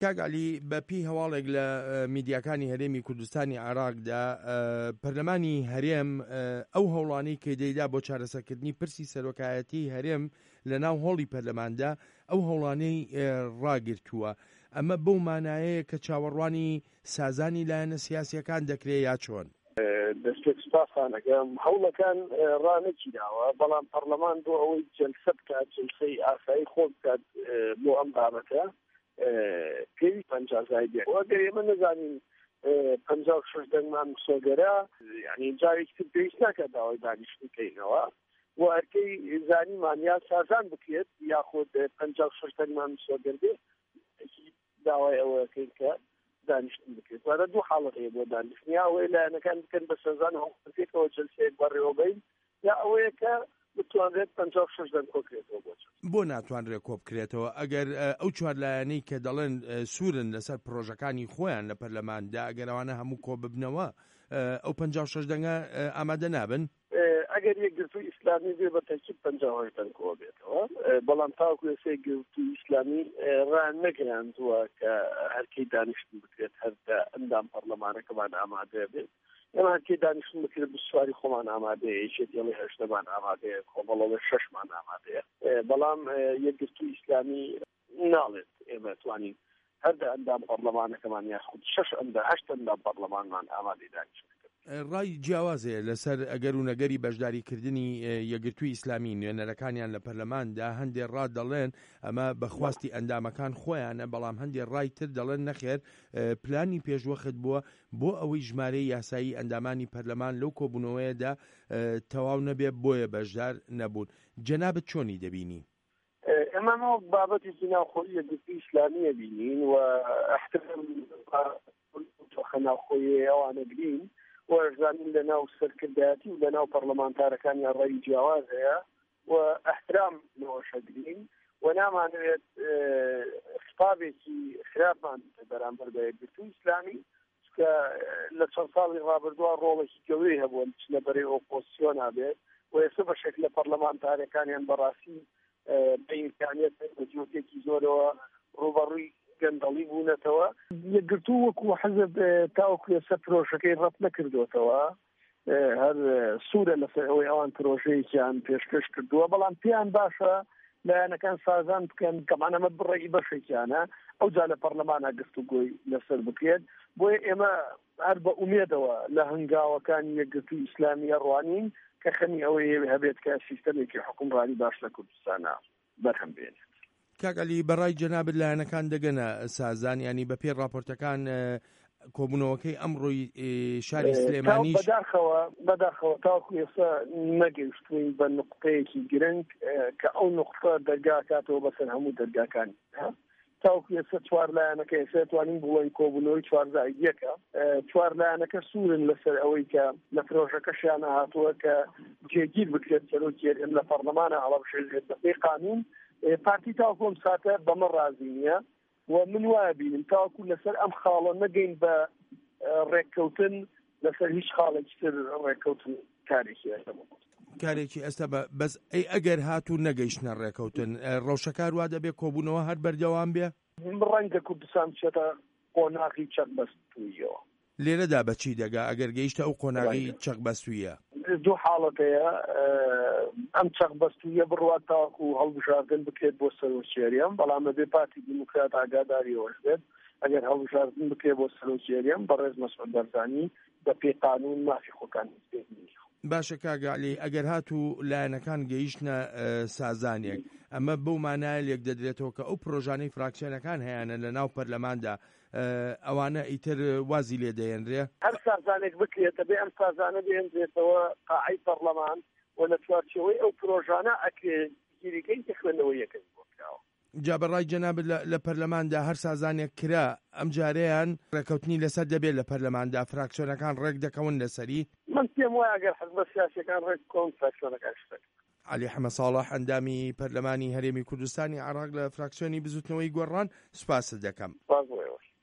کاگالی بەپی هەواڵێک لە میدیاکانی هەرێمی کوردستانی عێراقدا پەرلەمانی هەرێم ئەو هەوڵانەی کە دەیدا بۆ چارەسەرکردنی پرسی سەرۆکایەتی هەرێم لە ناو هۆڵی پەرلەماندا ئەو هەوڵانەی ڕاگرتووە. ئەمە بەو مانایەیە کە چاوەڕوانی سازانی لایەنە سیاسیەکان دەکرێت یا چۆن؟ دەستێک سپاسانەکەم هەوڵەکان ڕانەچیداوە، بەڵام پەرلەمان بۆ ئەوەی جەلسە بکات، جەلسەی ئاسایی خۆ بکات بۆ ئەم بابەتە پێوی 50 بێت. ئەگەر ئێمە نەزانین 56 دەنگمان مسۆگەرە، یعنی جارێکی تر پێویست ناکات داوای دانیشتنی بکەینەوە و ئەرکەی زانیمان یا سازان بکرێت یاخود 56 دەنگمان مسۆگەر بێت داوای ئەوەکەین کە دانیشتن بکرێت. وارە دوو حاڵەت هەیە بۆ دانیشتنی، یا ئەوەی لایەنەکان بکەن بە سەزان هەڵبژێتەوە جەلسەیەک بەڕێوەبەین، یا ئەوەیە کە بتوانرێت 56 دەنگ کۆکرێتەوە. بۆ ناتوانرێت کۆ بکرێتەوە ئەگەر ئەو چوار لایەنەی کە دەڵێن سوورن لەسەر پرۆژەکانی خۆیان لە پەرلەماندا ئەگەر ئەوانە هەموو کۆ ببنەوە ئەو 56 دەنگە ئامادە نابن؟ ئەگەر یەکگرتووی ئیسلامی بێ بە تەرکیب 58 دەنگ کۆ بێتەوە، بەڵام تاوەکو ێستا یەکگرتووی ئیسلامی ڕان نەگەیاندووە کە هەرکەی دانیشتن بکرێت هەردا ئەندام پەرلەمانەکەمان ئامادە بێت. ئێمە هەرکەی دانیشتن بکرێت بسواری خۆمان ئامادەیە، یەکێتی 8مان ئامادەیە، کۆمەڵەوە 6مان ئامادەیە، بەڵام یەکگرتووی ئیسلامی ناڵێت ئێمە توانین هەردا ئەندام پەرلەمانەکەمان یاخود 8 ئەندام پەرلەمانمان ئامادەی دانیشتن. ڕای جیاوازەیە لەسەر ئەگەر و نەگەری بەشداریکردنی یەکگرتووی ئیسلامی نوێنەرەکانیان لە پەرلەماندا هەندێک ڕا دەڵێن ئەمە بەخواستی ئەندامەکان خۆیانە، بەڵام هەندێک ڕای تر دەڵێن نەخێر پلانی پێشوەخت بووە بۆ ئەوەی ژمارەی یاسایی ئەندامانی پەرلەمان لەو کۆبوونەوەیەدا تەواو نەبێت بۆیە بەشدار نەبوون. جەنابەت چۆنی دەبینی؟ ئەمە بابەتێکی ناوخۆیی یەکگرتووی ئیسلامیە بینین و احترام ناوخۆیی ئەوانە بین و ئەزانین لە ناو سەرکردایەتی و لە ناو پەرلەمانتارەکانیان ڕێی جیاواز هەیە و احترام لەوەشەگرین و نامانوێت خطابێکی خراپمان بەرامبەر بە یەکگرتووی ئیسلامی کە لە چەند ساڵی ڕابردووە ڕۆڵێکی گەورەی هەبووە لەبەرەی ئۆپۆزیسیۆنا بێت و ئێستا بە شەکلە پەرلەمانتارەکانیان بەڕاستی بە ئیمکانیەت بەجۆتێکی زۆرەوە ڕوبەڕووی گەندەڵی بوونەتەوە. یەکگرتوو وەکو حەزب تاوەکو لەسەر پرۆژەکەی ڕەت نەکردوێتەوە، هەر سوورە لەسەر ئەوەی ئەوان پرۆژەیەکیان پێشکەش کردووە، بەڵام پێیان باشە لایەنەکان سازان بکەن کەمان ئەمە بڕێی بەشێکیانە ئەو جا لە پەرلەمانە گفتوگۆی لەسەر بکرێت. بۆیە ئێمە هەر بە ئومێدەوە لە هەنگاوەکانی یەکگرتووی ئیسلامی ڕوانین کە خەمی ئەوەی هەبێت کە سیستەمێکی حکومڕانی باش لە کوردستانە بەرهەم بێنێت. کاگالی بەڕای جەنابەت لایەنەکان دەگەنە سازان، ینی بە پێی راپۆرتەکان کۆبوونەوەکەی ئەمڕۆی شاری سلێمانیش بەداخەوە تاوەکو ئێستا نەگەیشتوین بە نقطەیەکی گرنگ کە ئەو نقطە دەرگاکاتەوە بەسەر هەموو دەرگاکانی. تاوەکو ئێستا چوار لایەنەکە ئێستا توانین بڵێن کۆبوونەوەی 14 چوار لایەنەکە سوورن لەسەر ئەوەی کە لە پرۆژەکەشیان هاتووە کە جێگیر بکرێت سەرۆکی هەرێم لە پەرلەمانە هەڵەبژێرێت بەپێی قانون. پارتی تاوەکو ئەم ساتە بەمە ڕازی نییە و من وایە بینم تاوەکو لەسەر ئەم خاڵە نەگەین بە ڕێککەوتن لەسەر هیچ خاڵێکی تر ڕێککەوتن کارێکی ئێستا بەس ئەگەر هاتوو نەگەیشتنە ڕێککەوتن ڕەوشەکار وا دەبێت کۆبوونەوە هەر بەردەوام بێ؟ ڕەنگە کوردستان بچێتە قۆناغی چەقبەستوویەوە. لێرەدا بەچی دەگا ئەگەر گەیشتە ئەو قۆناغی چەقبەستوویە؟ دوو حاڵەتەیە، ئەم چەقبەستوویە بڕوات تاوەکو هەڵبژاردن بکرێت بۆ سەرۆکیێریەم، بەڵام بەبێ پارتی دیموکرات ئاگاداریەوەش بێت ئەگەر هەڵبژاردن بکرێت بۆ سەرۆکیێریەم بەڕێز مەسعود بەرزانی بەپێی قانون مافی خۆکان بێنی. باشە کاگالی ئەگەر هاتوو لایەنەکان گەیشتنە سازانێک ئەمە بەو مانایە لێک دەدرێتەوە کە ئەو پرۆژانەی فراکسیۆنەکان هەیەە لە ناو پەرلەماندا ئەوانە ئیتر وازی لێ دەێنرێ؟ هەر سازانێک بکرێتە بێ ئەم سازانە بێنرێتەوە قاعەی پەرلەمان و لە چوارچێوەی ئەو پرۆژانە ئەکرێت گیریگەی تەخوێنەوە یەکەم بۆکراوە. جا بەڕای جەنابەت لە پەرلەماندا هەر سازانێک کرا ئەم جارەیان ڕێککەوتنی لەسەر دەبێت لە پەرلەماندا فراکسیۆنەکان ڕێک دەکەون لەسەری؟ من پێم وایە ئەگەر حزبە سیاسیەکان ڕێک کۆن فراکسیۆنەکان شتێک. علی حەمە ساڵح ئەندامی پەرلەمانی هەرێمی کوردستانی عێراق لە فراکسیۆنی بزوتنەوەی گۆڕان سوپاست دەکەم.